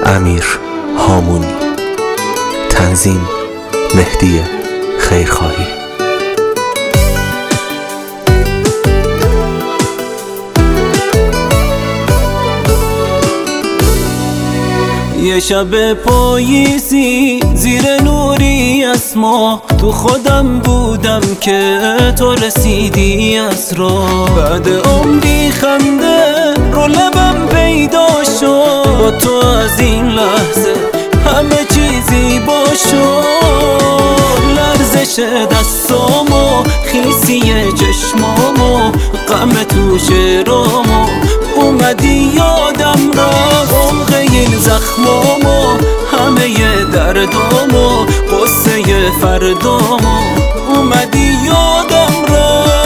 امیر هامونی. تنظیم مهدی خیرخواهی. یه شب پاییزی زیر نوری از ماه، تو خودم بودم که تو رسیدی از راه. بعد عمری خنده رو لبم پیدا شد، با تو از این لحظه همه چیزی با شد. لرزش دستامو، خیسی چشمامو، غم تو شعرامو اومدی یادم رفت. عمق این زخمامو، همه دردامو، قصه فردامو اومدی یادم رفت.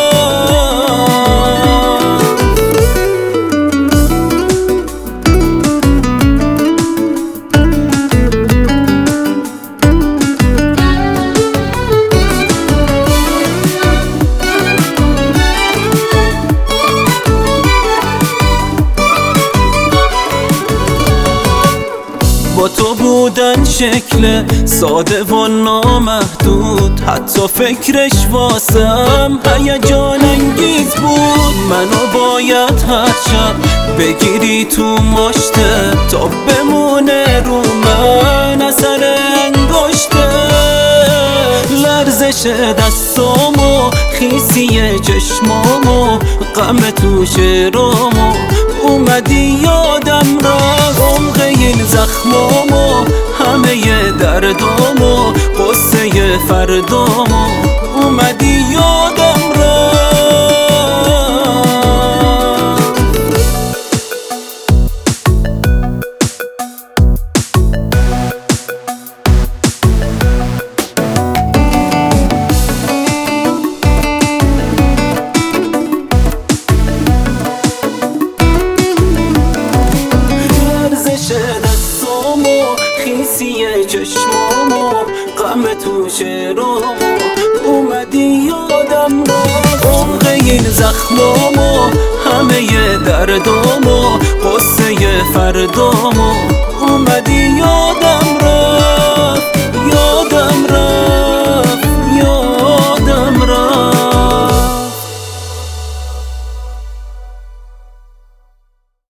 با تو بودن شکل ساده و نامحدود، حتی فکرش واسم هیجان انگیز بود. منو باید هر شب بگیری تو مشته، تا بمونه رو من اثر انگشته. لرزش دستامو، خیسی چشمامو، غم تو شعرامو اومدی یادم رفت. عمق این زخمامو، همه دردامو، قصه فردامو اومدی یادم رفت. خیسی چشمامو، غم تو شعرامو اومدی یادم رفت. عمق این زخمامو، همه دردامو، قصه فردامو